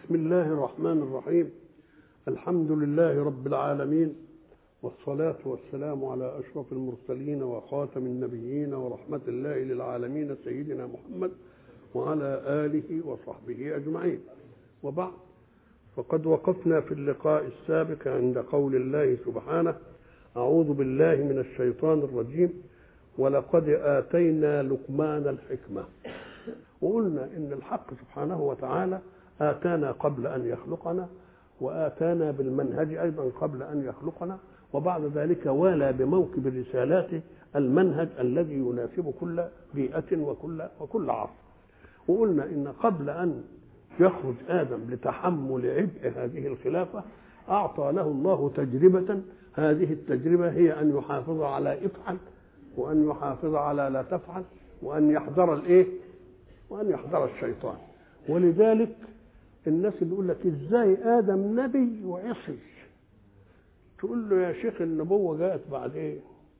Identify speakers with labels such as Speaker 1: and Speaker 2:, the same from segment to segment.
Speaker 1: بسم الله الرحمن الرحيم. الحمد لله رب العالمين، والصلاة والسلام على أشرف المرسلين وخاتم النبيين ورحمة الله للعالمين سيدنا محمد وعلى آله وصحبه أجمعين. وبعد، فقد وقفنا في اللقاء السابق عند قول الله سبحانه: أعوذ بالله من الشيطان الرجيم، ولقد آتينا لقمان الحكمة. وقلنا إن الحق سبحانه وتعالى آتانا قبل أن يخلقنا، وآتانا بالمنهج أيضا قبل أن يخلقنا، وبعد ذلك والى بموكب الرسالات المنهج الذي يناسب كل بيئة وكل عصر. وقلنا إن قبل أن يخرج آدم لتحمل عبء هذه الخلافة أعطى له الله تجربة. هذه التجربة هي أن يحافظ على افعل، وأن يحافظ على لا تفعل، وأن يحذر وأن يحذر الشيطان. ولذلك الناس اللي يقول لك ازاي آدم نبي وعصي، تقول له يا شيخ النبوة جاءت بعد ايه؟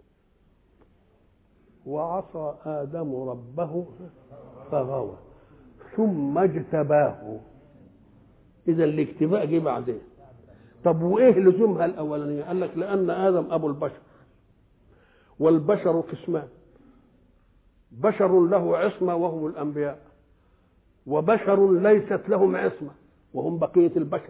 Speaker 1: وعصى آدم ربه فغوى ثم اجتباه. إذا الاجتباء جه بعدين. طب وإيه لزومها الأولانية؟ قال لك لأن آدم أبو البشر، والبشر قسمان: بشر له عصمة وهم الأنبياء، وبشر ليست لهم عصمة وهم بقية البشر.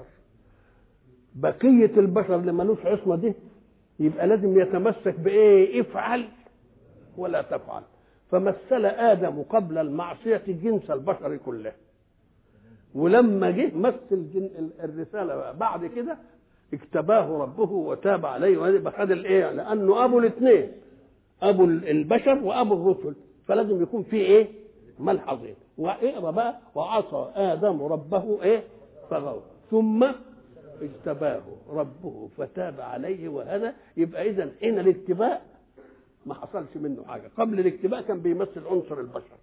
Speaker 1: بقية البشر اللي ملوش عصمة دي يبقى لازم يتمسك بإيه؟ افعل ولا تفعل. فمثل آدم قبل المعصية جنس البشر كله، ولما جه مثل الرسالة بعد كده اجتباه ربه وتاب عليه، وهذا خد الايه؟ لأنه أبو الاثنين، أبو البشر وأبو الرسل، فلازم يكون فيه ايه؟ ملحظين. واقرا بقى: وعصى آدم ربه ايه؟ فغوى ثم اجتباه ربه فتاب عليه. وهذا يبقى إذن حين الاجتباء ما حصلش منه حاجة. قبل الاجتباء كان بيمثل عنصر البشر.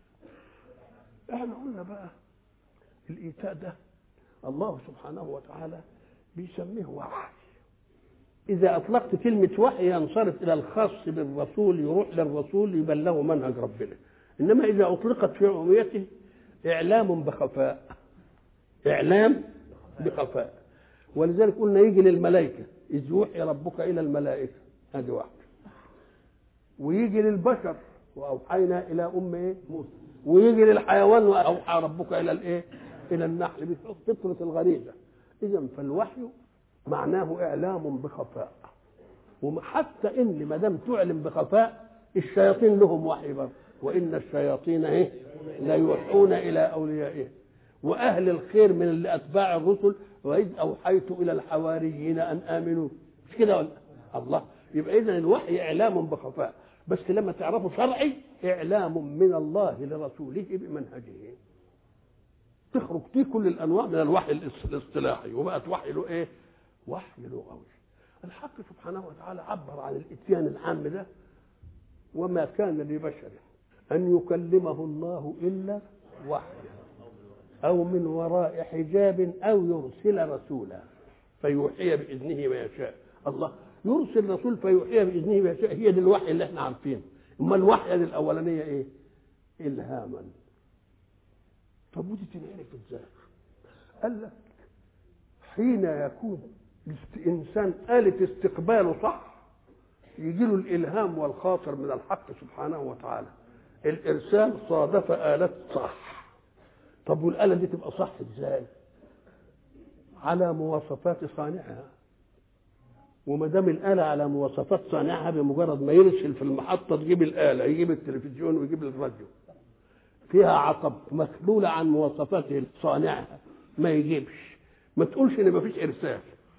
Speaker 1: احنا قلنا بقى الإيتاء ده الله سبحانه وتعالى بيسميه وحي. إذا أطلقت كلمة وحي ينصرف إلى الخاص بالرسول، يروح للرسول يبلغه منهج ربنا. إنما إذا أطلقت في عموميته إعلام بخفاء، إعلام بخفاء. ولذلك قلنا يجي للملائكة: إذ يوحي ربك إلى الملائكة، هذه واحدة. ويجي للبشر: وأوحينا إلى موسى. ويجي للحيوان: وأوحى ربك إلى إلى النحل، بفطرة الغريزة. إذن فالوحي معناه إعلام بخفاء. وحتى إن ما دام تعلم بخفاء الشياطين لهم وحي برضه: وإن الشياطين لا يوحون إلى أوليائهم. وأهل الخير من اللي أتباع الرسل: وإذ أوحيت إلى الحواريين أن آمنوا. مش كده ولا الله؟ يبقى إذن الوحي إعلام بخفاء، بس لما تعرفوا شرعي إعلام من الله لرسوله بمنهجه. تخرج فيه كل الأنواع من الوحي الاصطلاحي، وبقت وحي له إيه؟ وحي لغوي. الحق سبحانه وتعالى عبر عن الإتيان العام ده: وما كان لبشر أن يكلمه الله إلا وحيا أو من وراء حجاب أو يرسل رسولا فيوحي بإذنه ما يشاء. الله يرسل رسول فيوحي بإذنه ما يشاء، هي دي الوحي اللي احنا عارفينه. أما الوحي الأولانية إيه؟ إلهاما. طب ودي تنعرف إزاي؟ قال لك حين يكون إنسان آلة استقباله صح يجي له الإلهام والخاطر من الحق سبحانه وتعالى. الإرسال صادف آلة صح. طب والآلة دي تبقى صح إزاي؟ على مواصفات صانعها. وما دام الآلة على مواصفات صانعها، بمجرد ما يرسل في المحطة تجيب الآلة، يجيب التلفزيون ويجيب الراديو، فيها عطب مخلولة عن مواصفات صانعها ما يجيبش. ما تقولش إن ما فيش إرسال،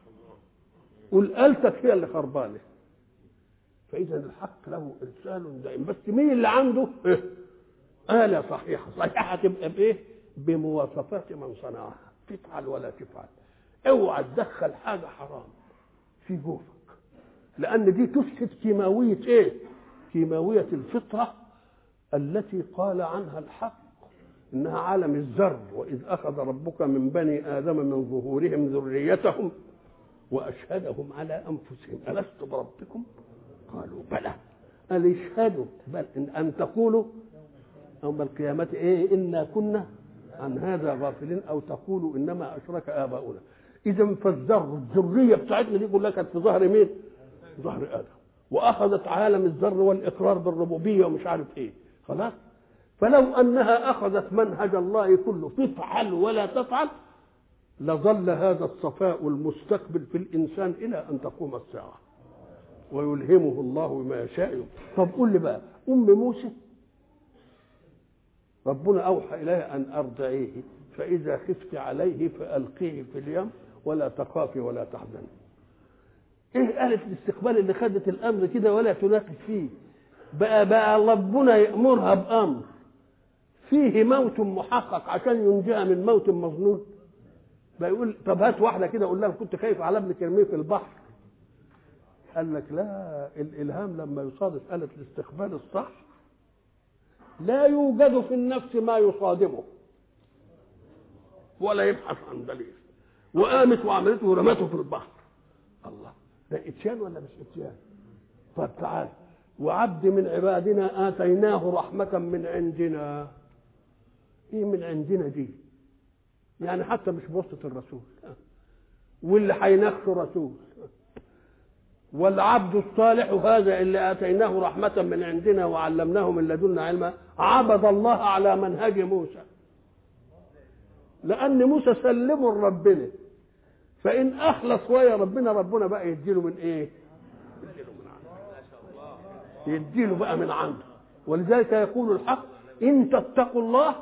Speaker 1: قول آلتك هي اللي خربانة. فإذا الحق له إرسال دائم، بس مين اللي عنده آلة صحيحة تبقى بإيه؟ بمواصفات من صنعها. تفعل ولا تفعل، اوعى تدخل حاجة حرام في جوفك، لأن دي تفسد كيماوية كيماوية الفطرة التي قال عنها الحق إنها عالم الذر: وإذ أخذ ربك من بني آدم من ظهورهم ذريتهم وأشهدهم على أنفسهم ألست بربكم؟ قالوا بلى. قال اشهدوا بل أن تقولوا يوم القيامة إنا كنا عن هذا غافلين أو تقولوا إنما أشرك آباؤنا. إذا فالذر الذرية بتاعتنا دي كلها كانت في ظهر مين؟ ظهر آدم، وأخذت عالم الذر والإقرار بالربوبية ومش عارف إيه. خلاص، فلو أنها أخذت منهج الله كله تفعل ولا تفعل لظل هذا الصفاء المستقبل في الإنسان إلى أن تقوم الساعة، ويلهمه الله ما يشاء. طب قول لي بقى، أم موسى ربنا أوحى إليها أن أرضعيه، فإذا خفت عليه فألقيه في اليم ولا تخافي ولا تحزني. إيه آلة الاستقبال اللي خدت الأمر كده ولا تناقش فيه؟ بقى ربنا يأمرها بأمر فيه موت محقق عشان ينجيها من موت مظنون. بيقول طب هات واحدة كده قول لها كنت خايف على ابنك ارميه في البحر. قال لك لا، الإلهام لما يصادف آلة الاستقبال الصح لا يوجد في النفس ما يصادمه ولا يبحث عن دليل، وقامت وعملته ورمته في البحر. الله، ده اتيان ولا مش اتيان؟ طب تعال، وعبد من عبادنا آتيناه رحمة من عندنا. ايه من عندنا دي؟ يعني حتى مش بواسطة الرسول، واللي هيناقشه رسول. والعبد الصالح هذا اللي آتيناه رحمة من عندنا وعلمناه من لدنا علما عبد الله على منهج موسى، لأن موسى سلمه لربنا، فإن أخلص ويا ربنا بقى يديله من إيه؟ يديله من عنده، يديله بقى من عنده. ولذلك يقول الحق إن تتقوا الله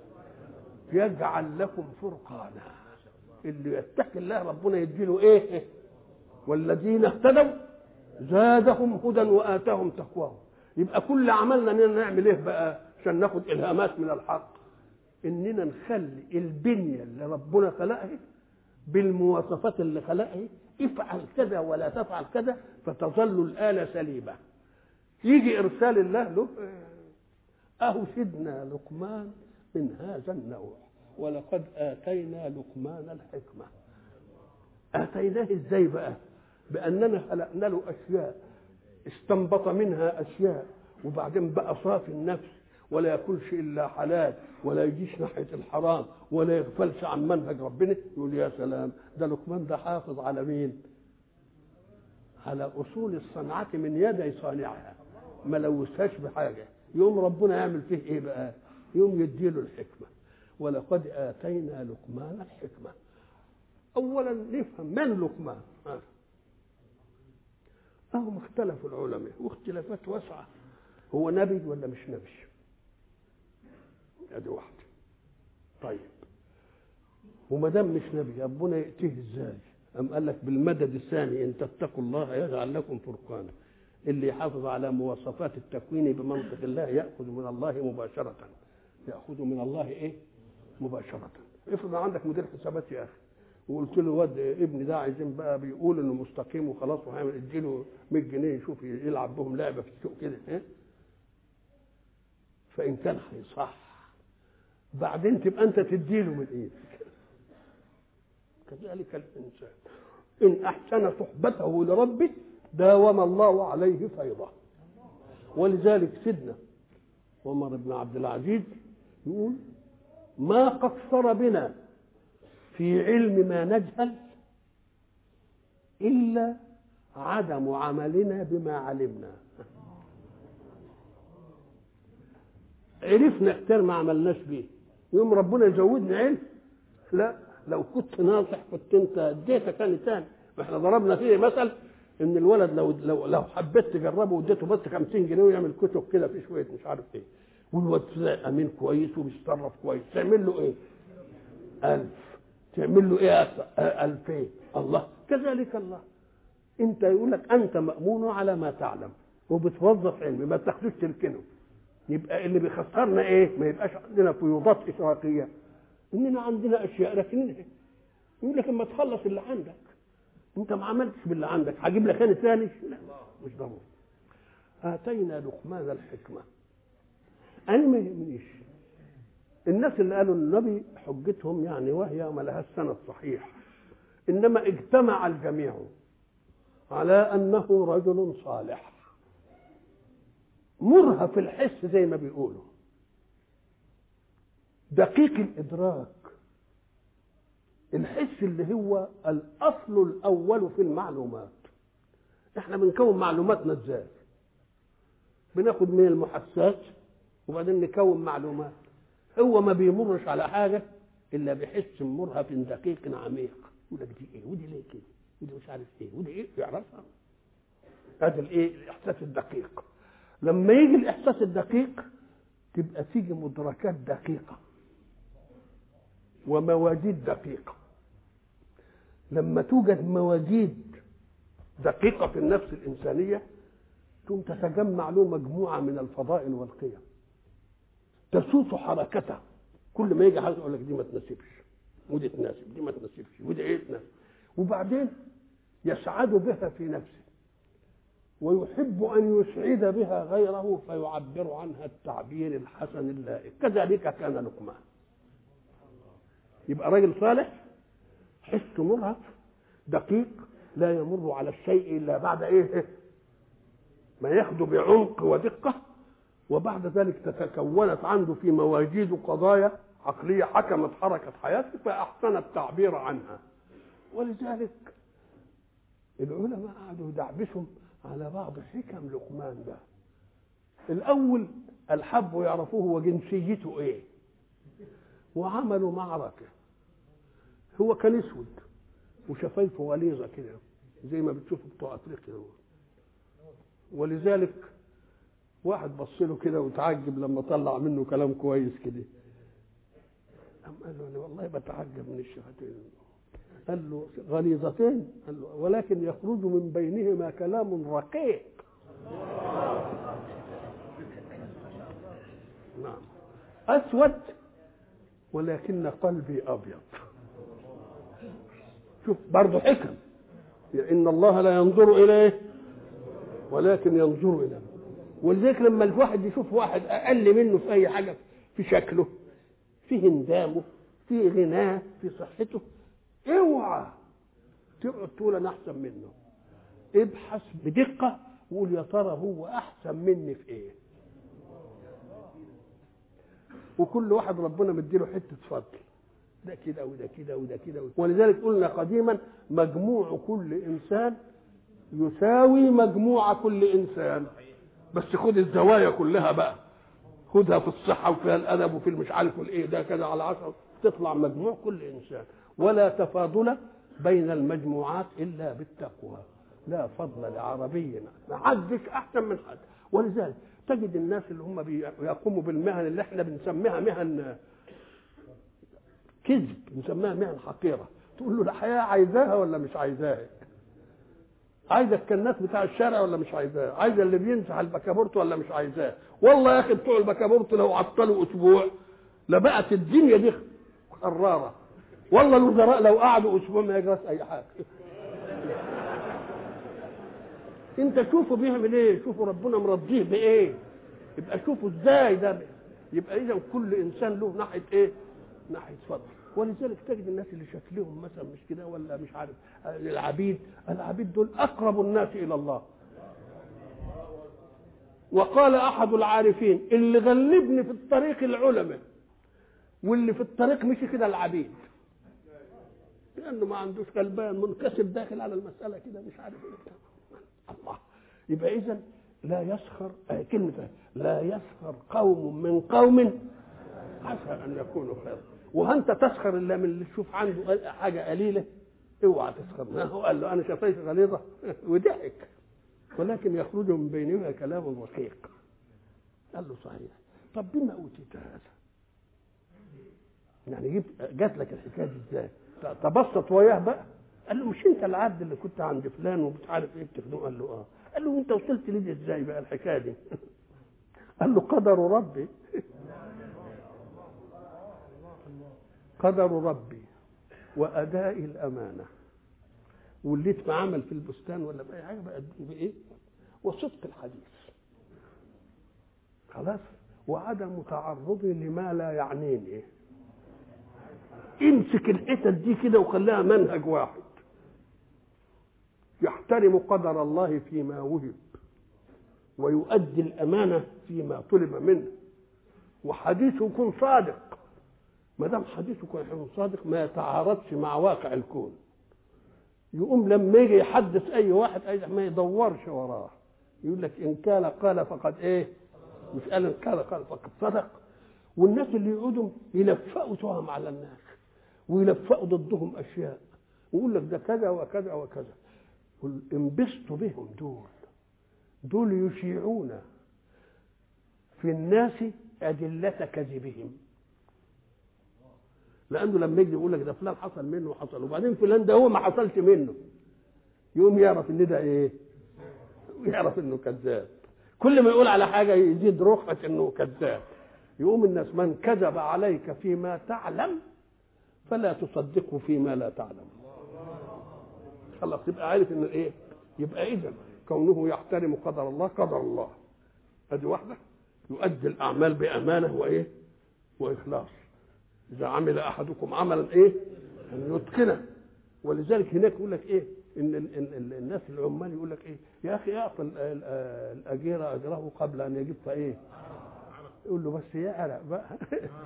Speaker 1: يجعل لكم فرقانا. اللي يتقي الله ربنا يديله إيه؟ والذين اهتدوا زادهم هدى وآتاهم تقواهم. يبقى كل عملنا اننا نعمل ايه بقى عشان ناخد الهامات من الحق؟ اننا نخلي البنيه اللي ربنا خلقها بالمواصفات اللي خلقها، افعل كذا ولا تفعل كذا، فتظل الآلة سليمة. يجي ارسال الله له اهو سيدنا لقمان من هذا النوع، ولقد آتينا لقمان الحكمة. آتيناه ازاي بقى؟ بأننا خلقنا له أشياء استنبط منها أشياء، وبعدين بقى صافي النفس ولا ياكلش إلا حلال ولا يجيش ناحية الحرام ولا يغفلش عن منهج ربنا. يقول يا سلام، ده لقمان ده حافظ على مين؟ على أصول الصنعة من يدي صانعها، ما لوثهاش بحاجة. يوم ربنا يعمل فيه إيه بقى؟ يوم يديله الحكمة. ولقد آتينا لقمان الحكمة. أولا نفهم من لقمان. هم اختلفوا العلماء واختلافات واسعة، هو نبي ولا مش نبي؟ ادي واحدة. طيب وما دام مش نبي ربنا يأتيه ازاي؟ أم قال لك بالمدد الثاني ان تتقوا الله يجعل لكم فرقانا. اللي يحافظ على مواصفات التكوين بمنطق الله يأخذ من الله مباشرة. يأخذ من الله ايه؟ مباشرة. افرض عندك مدير حسابات يا اخي وقلت له واد ابني ده عايزين بقى بيقول انه مستقيم وخلاص وهيعمل، اديله 100 جنيه يشوف يلعب بهم لعبه في السوق كده، ايه؟ فان كان هيصح بعدين تبقى انت تديله من ايدك. كذلك الانسان ان احسن صحبته لربه داوم الله عليه فيضه. ولذلك سيدنا عمر بن عبد العزيز يقول ما قصر بنا في علم ما نجهل إلا عدم عملنا بما علمنا. عرفنا كتير ما عملناش بيه، يوم ربنا يزودنا علم. لا، لو كنت ناصح كنت انت اديتك كان تاني. احنا ضربنا فيه مثل ان الولد لو حبيت تجربه واديته بس 50 جنيه ويعمل كتب كده في شويه مش عارف ايه، والواد امين كويس وبيتصرف كويس، تعمل له ايه؟ 1000. تعمل له ايه؟ 2000. الله كذلك الله. انت يقول لك انت مأمون على ما تعلم وبتوظف علمي، ما تاخدوش تركنه. يبقى اللي بيخسرنا ايه؟ ما يبقاش عندنا فيوضات اشراقيه، اننا عندنا اشياء لكن يقول لك اما تخلص اللي عندك انت ما عملتش باللي عندك هجيب لك انا ثاني؟ لا مش ضروري. اتينا لقمان الحكمه. انا ما يهمنيش الناس اللي قالوا النبي حجتهم يعني وهي ما لها السند صحيح، انما اجتمع الجميع على انه رجل صالح مرهف الحس زي ما بيقولوا. دقيق الإدراك، الحس اللي هو الأصل الأول في المعلومات. احنا بنكون معلوماتنا ازاي؟ بناخد من المحسات وبعدين نكون معلومات. هو ما بيمرش على حاجة إلا بحس مرهف دقيق عميق، يقول لك دي ايه ودي ليه كده ودي مش عارف ايه ودي ايه، يعرفها. هذا الايه؟ الإحساس الدقيق. لما يجي الإحساس الدقيق تبقى تيجي مدركات دقيقة ومواجيد دقيقة. لما توجد مواجيد دقيقة في النفس الإنسانية ثم تتجمع له مجموعة من الفضائل والقيم تسوس حركتها. كل ما يجي حاجة يقول لك دي ما تناسبش ودي تناسب، دي ما تناسبش ودي ايه تناسب، وبعدين يسعد بها في نفسه ويحب أن يسعد بها غيره فيعبر عنها التعبير الحسن اللائق. كذلك كان لقمان. يبقى راجل صالح حس مرهف دقيق لا يمر على الشيء إلا بعد إيه؟ ما ياخده بعمق ودقة، وبعد ذلك تتكونت عنده في مواجيد قضايا عقلية حكمت حركة حياته فأحسن التعبير عنها. ولذلك العلماء قعدوا يدعبسهم على بعض حكم لقمان ده. الأول الحب يعرفوه وجنسيته إيه، وعملوا معركة. هو كان اسود وشفايفه غليظة كده زي ما بتشوفوا بتوع أفريقيا. ولذلك واحد بص له كده وتعجب لما طلع منه كلام كويس كده. قال له أنا والله بتعجب من الشفتين. قال له غليظتين؟ قال له ولكن يخرج من بينهما كلام رقيق. نعم أسود ولكن قلبي أبيض. شوف برضه حكم. إن الله لا ينظر إليه ولكن ينظر إليه. ولذلك لما الواحد يشوف واحد أقل منه في أي حاجة، في شكله، في هندامه، في غناه، في صحته، اوعى تقعد تقول أنا أحسن منه. ابحث بدقة وقول يا ترى هو أحسن مني في إيه. وكل واحد ربنا مديله حتة فضل، ده كده وده كده وده كده. ولذلك قلنا قديما مجموع كل إنسان يساوي مجموع كل إنسان، بس خد الزوايا كلها بقى، خدها في الصحة وفيها الأدب وفي المش عارف والإيه ده كذا على 10 تطلع مجموع كل إنسان. ولا تفاضل بين المجموعات إلا بالتقوى. لا فضل لعربي، ما حدش أحسن من حد. ولذلك تجد الناس اللي هم بيقوموا بالمهن اللي احنا بنسميها مهن كذب، بنسميها مهن حقيرة، تقول له الحياة عايزاها ولا مش عايزاها؟ عايزه الكنات بتاع الشارع ولا مش عايزاه؟ عايزه اللي بينزح البكابورت ولا مش عايزاه؟ والله يا اخي بتوع البكابورت لو عطلوا اسبوع لبقت الدنيا دي حراره. والله الوزراء لو قعدوا اسبوع ما يجراش اي حاجه. انت شوفوا بيعمل ايه، شوفوا ربنا مرضيه بايه، يبقى شوفوا ازاي ده. يبقى اذا كل انسان له ناحيه ايه؟ ناحيه فضل. ولذلك تجد الناس اللي شكلهم مثلا مش كده ولا مش عارف، العبيد دول اقرب الناس الى الله. وقال احد العارفين اللي غلبني في الطريق العلماء واللي في الطريق مشي كده العبيد، لانه ما عندوش غلبان منكسب داخل على المساله كده مش عارف ايه. الله. يبقى اذا لا يسخر كلمه لا يسخر قوم من قوم عسى ان يكونوا خيرا. وانت تسخر الا من اللي تشوف عنده حاجه قليله، اوعى تسخر منه. قال له انا شفايفي غليظه وضحك، ولكن يخرج من بينهما كلام رقيق. قال له صحيح. طب بما اوتيت هذا؟ يعني جات لك الحكايه دي ازاي؟ تبسط وياه بقى. قال له مش انت العبد اللي كنت عند فلان ومش عارف ايه بتخدمه؟ قال له اه. قال له انت وصلت لي ازاي بقى الحكايه دي؟ قال له قدر ربي. قدر ربي وأداء الأمانة، واللي اتعمل في البستان ولا بأي حاجة بقى بإيه؟ وصدق الحديث خلاص، وعدم تعرضي لما لا يعنيني. امسك الحتت دي كده وخليها منهج واحد، يحترم قدر الله فيما وهب ويؤدي الأمانة فيما طلب منه، وحديثه يكون صادق ما دام حديثك يكون صادق ما يتعارضش مع واقع الكون. يقوم لما يجي يحدث اي واحد ما يدورش وراه، يقول لك ان كان قال فقد ايه، مش قال ان كان قال فقد صدق. والناس اللي يقعدوا يلفقوا تهم على الناس ويلفقوا ضدهم اشياء ويقول لك ده كذا وكذا وكذا، انبسطوا بهم. دول يشيعون في الناس أدلة كذبهم، لأنه لما يجي يقول لك ده فلان حصل منه وحصل، وبعدين فلان ده هو ما حصلش منه، يقوم يعرف ان ده ايه، يعرف انه كذاب. كل ما يقول على حاجة يزيد رخصة انه كذاب. يقوم الناس من كذب عليك فيما تعلم فلا تصدقه فيما لا تعلم. خلاص يبقى عارف ان ايه، يبقى اذا كونه يحترم قدر الله، قدر الله ادي واحده، يؤدي الاعمال بامانه وايه واخلاص. اذا عمل احدكم عملا ايه ان يتقنه. ولذلك هناك يقول لك ايه، ان الناس العمال يقول لك ايه، يا اخي اعطي الاجير اجره قبل ان يجف ايه، يقول له بس يعرق بقى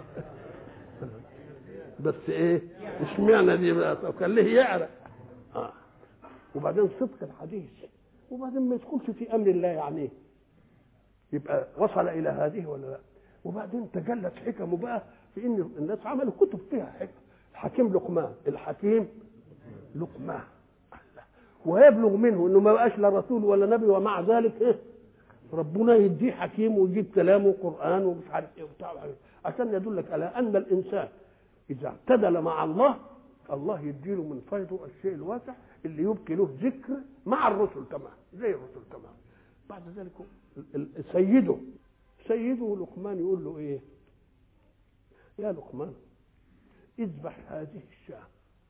Speaker 1: بس ايه اشمعنى دي بقى، كان ليه يعرق. وبعدين صدق الحديث، وبعدين ما يدخلش في امر الله يعني يبقى وصل الى هذه ولا لا. وبعدين تجلت حكمه بقى في ان الناس عملوا كتب فيها حكم. الحكيم لقمان، الحكيم لقمان، ويبلغ منه انه ما بقاش لا رسول ولا نبي، ومع ذلك ايه ربنا يديه حكيم ويجيب كلامه قران ومش عارف ايه وبتاع، عشان يدلك على ان الانسان اذا اعتدل مع الله، الله يديله من فيضه الشيء الواسع اللي يبقي له ذكر مع الرسل تمام زي الرسل تمام. بعد ذلك سيده لقمان يقول له ايه، يا لقمان اذبح هذه الشاة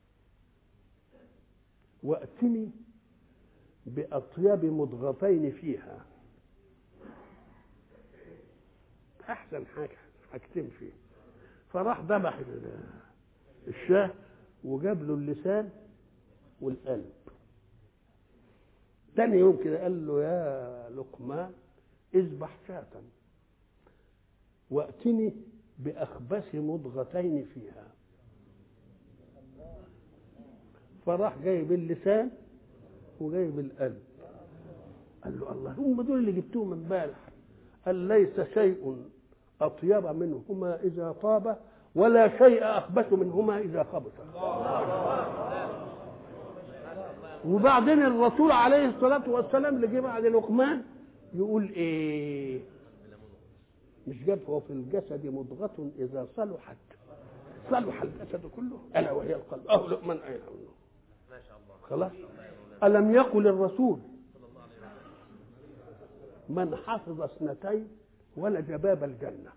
Speaker 1: واتني باطيب مضغتين فيها، احسن حاجتين فيه. فراح ذبح الشاة وجاب له اللسان والقلب. تاني يوم كده قال له يا لقمان اذبح شاة واتني باخبث مضغتين فيها. فراح جايب اللسان وجايب القلب. قال له الله، هم دول اللي جبتوهم امبارح. قال ليس شيء اطيب منهما اذا طاب ولا شيء اخبث منهما اذا خبث. وبعدين الرسول عليه الصلاه والسلام اللي جه بعد لقمان يقول ايه، مش جاب هو في الجسد مضغة اذا صلحت صلح الجسد كله الا وهي القلب. لقمان اين منه ما شاء الله. خلاص، الم يقل الرسول من حفظ اثنتين ولج باب الجنه؟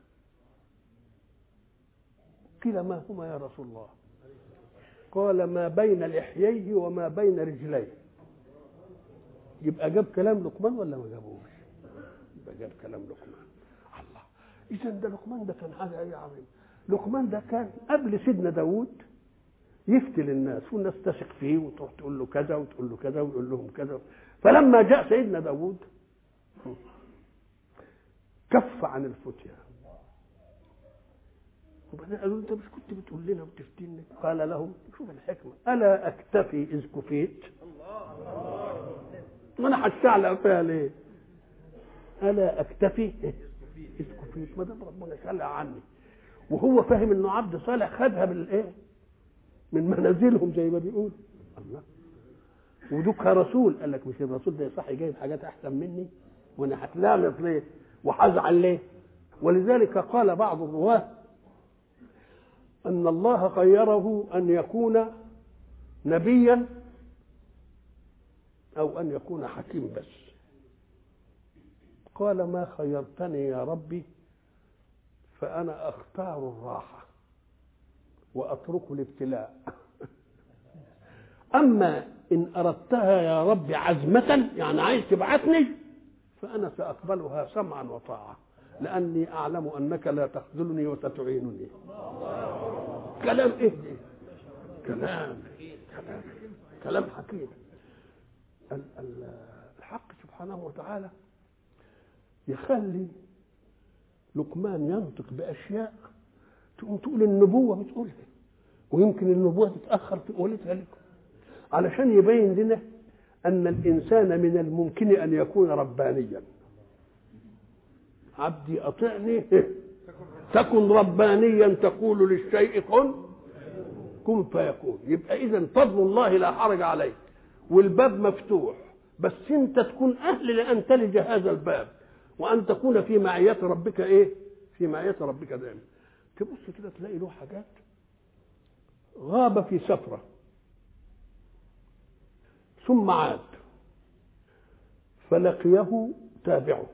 Speaker 1: قيل ما هما يا رسول الله؟ قال ما بين لحييه وما بين رجليه. يبقى جاب كلام لقمان ولا ما جابوش؟ يبقى جاب كلام لقمان. الله، اذا ده لقمان ده كان حاجه ايه عظيمه. لقمان ده كان قبل سيدنا داوود يفتي للناس والناس تثق فيه وتروح تقول له كذا وتقول له كذا ويقول لهم كذا. فلما جاء سيدنا داوود كف عن الفتيا. وبعدين قالوا انت مش كنت بتقول لنا وتفتينا؟ قال لهم شوف الحكمه، الا اكتفي اذ كفيت؟ وانا هشتعل فيها ليه؟ الا اكتفي اذ كفيت؟ ما دام ربنا شلع عني وهو فاهم انه عبد صالح خدها بالايه، من منازلهم زي ما بيقول. الله، ودك رسول. قال لك مش الرسول ده صح جايب حاجات احسن مني وانا هتلامس ليه وهزعل ليه؟ ولذلك قال بعض الرواه ان الله خيره ان يكون نبيا او ان يكون حكيم بس. قال ما خيرتني يا ربي فانا اختار الراحه واترك الابتلاء. اما ان اردتها يا رب عزمه يعني عايز تبعثني فانا ساقبلها سمعا وطاعه لاني اعلم انك لا تخذلني وستعينني. كلام ايه ده؟ كلام حكيم. الحق سبحانه وتعالى يخلي لقمان ينطق باشياء تقوم تقول النبوة بتقولها، ويمكن النبوة تتأخر في قولتها لكم، علشان يبين لنا أن الإنسان من الممكن أن يكون ربانيا. عبدي أطعني تكن ربانيا تقول للشيء كن فيكون. يبقى إذن فضل الله لا حرج عليه، والباب مفتوح، بس أنت تكون أهل لأن تلج هذا الباب، وأن تكون في معية ربك في معية ربك دائما. تبص كده تلاقي له حاجات. غاب في سفرة ثم عاد فلقيه تابعه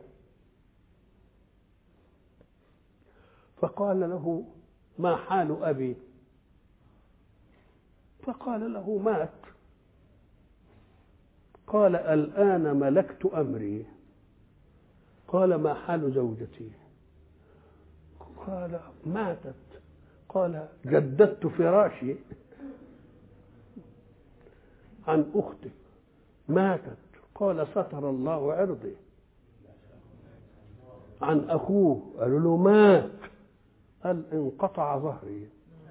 Speaker 1: فقال له ما حال أبي؟ فقال له مات. قال الآن ملكت أمري. قال ما حال زوجتي؟ قال ماتت. قال جددت فراشي عن أختي ماتت. قال ستر الله عرضي. عن أخوه قالوا له مات. قال انقطع ظهري.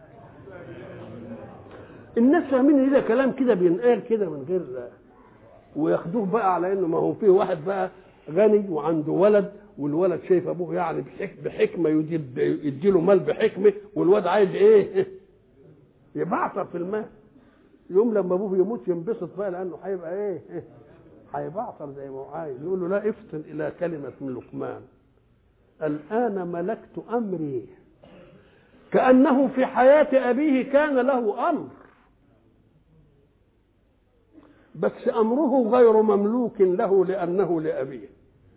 Speaker 1: الناس فاهمين إذا كلام كده بينقال كده من غير، وياخدوه بقى على انه ما هو فيه واحد بقى غني وعنده ولد، والولد شايف ابوه يعني بحكمه يديله مال بحكمه، والواد عايز ايه؟ يبعثر في المال. يوم لما ابوه يموت ينبسط بقى لانه هيبقى ايه؟ هيبعثر زي ما هو عايز. يقول له لا افتن الى كلمه من لقمان الان ملكت امري. كانه في حياه ابيه كان له امر، بس امره غير مملوك له لانه لابيه.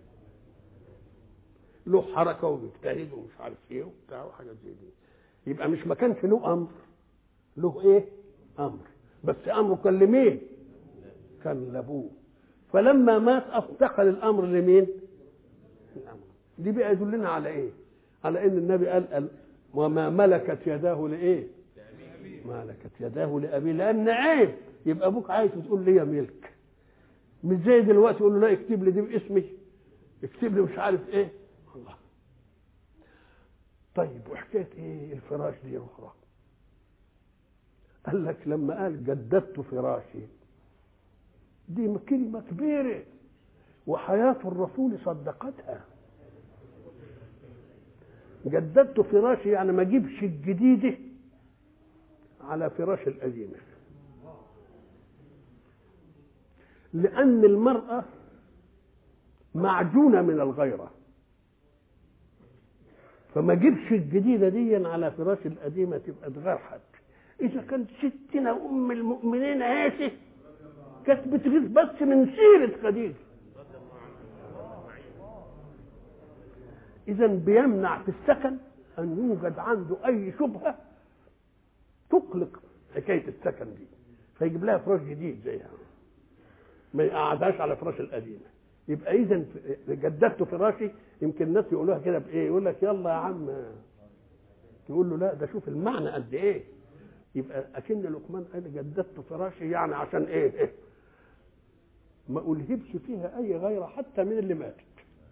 Speaker 1: له حركه وبيجتهد ومش عارف ايه وبتاع وحاجات زي دي. يبقى مش ما كانش له امر، له ايه؟ امر، بس امره كان لمين؟ كان لابوه. فلما مات انتقل الامر لمين؟ الامر. دي بقى يدلنا على ايه؟ على ان النبي قال وما ملكت يداه لايه؟ ملكت يداه لابيه، لان عيب يبقى ابوك عايز تقول لي ملك. مش زي دلوقتي يقول له لا اكتب لي دي باسمي، اكتب لي مش عارف ايه. الله. طيب وحكايه ايه الفراش دي اخرى؟ قال لك لما قال جددت فراشي دي كلمه كبيره، وحياه الرسول صدقتها. جددت فراشي يعني ما اجيبش الجديده على فراش القديمه، لأن المرأة معجونة من الغيرة، فما جيبش الجديدة دي على فراش القديمة تبقى اتغرحت. إذا كانت ستنا أم المؤمنين عائشة كانت بتغيث بس من سيرة خديجة، إذا بيمنع في السكن أن يوجد عنده أي شبهة تقلق حكاية السكن دي، فيجيب لها فراش جديد زيها، ما يقعدهاش على فراش القديمه. يبقى اذا جددت فراشي. يمكن الناس يقولوها كده بايه؟ يقول لك يلا يا عم، يقول له لا ده شوف المعنى قد ايه. يبقى اكن لقمان قال جددت فراشي يعني عشان ايه؟ ما الهبش فيها اي غيره حتى من اللي ماتت،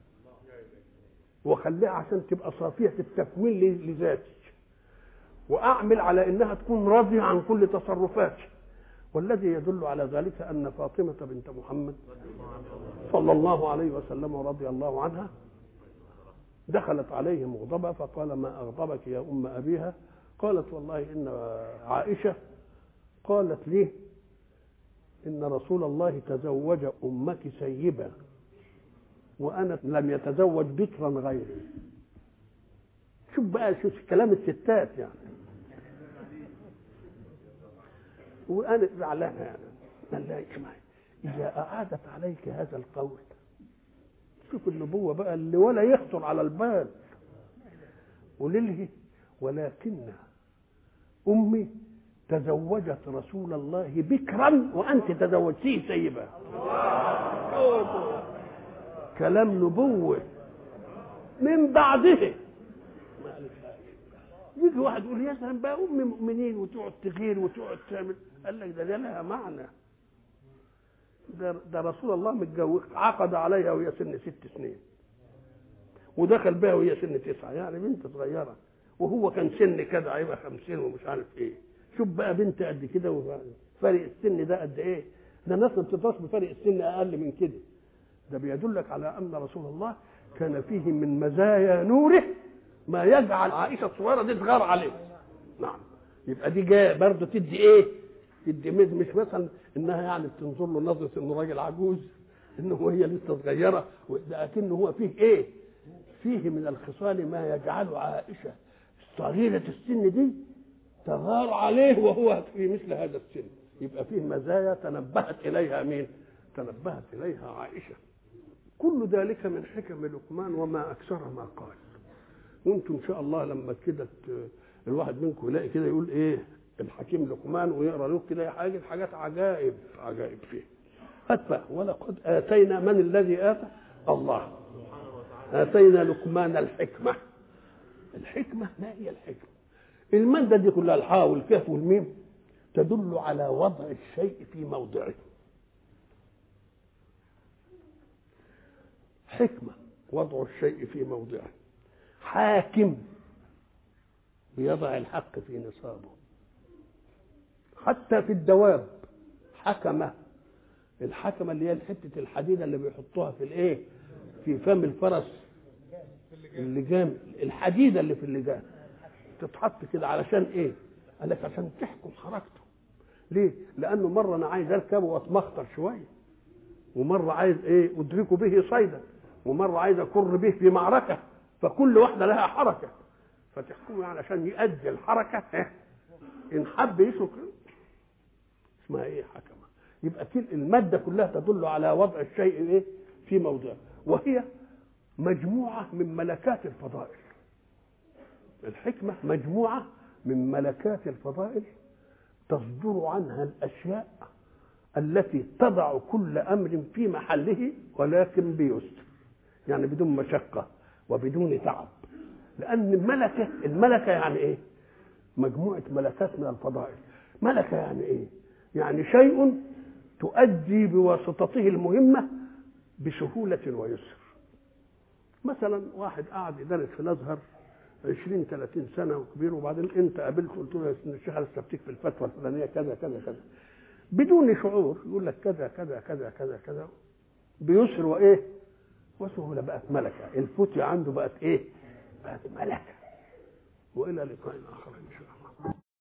Speaker 1: وخليها عشان تبقى صافيه التكوين لذاتي، واعمل على انها تكون راضيه عن كل تصرفاتي. والذي يدل على ذلك أن فاطمة بنت محمد صلى الله عليه وسلم ورضي الله عنها دخلت عليه مغضبة فقال ما أغضبك يا أم أبيها؟ قالت والله إن عائشة قالت لي إن رسول الله تزوج أمك سيبا وأنا لم يتزوج بكرا غيري. شوف بقى شوف كلام الستات يعني. وأنا زعلانة يعني. قال لها اسمعي إذا أعادت عليك هذا القول، شوف النبوة بقى اللي ولا يخطر على البال، قولي ولكن أمي تزوجت رسول الله بكرا وأنت تزوجتيه سيبا. كلام نبوة من بعده. يجي واحد يقول يا سلام بقى أم مؤمنين وتقعد تغير وتقعد تعمل. قال لك ده لها معنى. ده رسول الله متجوز عقد عليها وهي سن 6 سنين ودخل بها وهي سن 9، يعني بنت صغيرة، وهو كان سن كده هيبقى 50 ومش عارف ايه. شوف بقى بنت قد كده وفرق السن ده قد ايه. ده الناس ما بتطلعش بفرق السن اقل من كده. ده بيدلك على ان رسول الله كان فيه من مزايا نوره ما يجعل عائشه الصغيره دي تغار عليه. نعم. يبقى دي جايه برضه تدي ايه؟ تدي مش مثلا انها يعني بتنظر له نظره انه راجل عجوز، انه هي لسه صغيره، لكنه هو فيه ايه؟ فيه من الخصال ما يجعل عائشه صغيره السن دي تغار عليه وهو في مثل هذا السن. يبقى فيه مزايا تنبهت اليها مين؟ تنبهت اليها عائشه. كل ذلك من حكم لقمان وما اكثر ما قال. وانتم ان شاء الله لما كده الواحد منكم يلاقي كده يقول ايه الحكيم لقمان ويقرا له كده حاجات عجائب عجائب فيه. اتبع ولقد اتينا من الذي اتى؟ الله. اتينا لقمان الحكمه. الحكمه ما هي الحكمه؟ الماده دي كلها الحاء والكاف والميم تدل على وضع الشيء في موضعه. حكمه وضع الشيء في موضعه. حاكم بيضع الحق في نصابه. حتى في الدواب حكمه. الحكمه اللي هي حته الحديده اللي بيحطوها في الايه؟ في فم الفرس. اللجام الحديده اللي في اللجام تتحط كده علشان ايه؟ قال لك عشان تحكم حركته. ليه؟ لانه مره انا عايز اركبه واتمخطر شويه، ومره عايز ايه؟ ادركه به صيدا، ومره عايز اكر به في معركه، فكل واحده لها حركه، فتحكمه يعني عشان يؤدي الحركه ان حب يشرك اسمها ايه؟ حكمه. يبقى الماده كلها تدل على وضع الشيء ايه؟ في موضعه، وهي مجموعه من ملكات الفضائل. الحكمه مجموعه من ملكات الفضائل تصدر عنها الاشياء التي تضع كل امر في محله ولكن بيسر، يعني بدون مشقه وبدون تعب. لان الملكه يعني ايه؟ مجموعه ملكات من الفضائل. ملكه يعني ايه؟ يعني شيء تؤدي بواسطته المهمه بسهوله ويسر. مثلا واحد قاعد يدرس في الازهر 20-30 سنه وكبير، وبعدين انت قابلته قلت له يا الشيخ استفتيك في الفتوى الفلانيه كذا كذا كذا، بدون شعور يقول لك كذا كذا كذا كذا كذا بيسر وايه؟ وسهوله. بقت ملكه. الفتية عنده بقت ايه؟ بقت ملكه. والى لقاء اخر.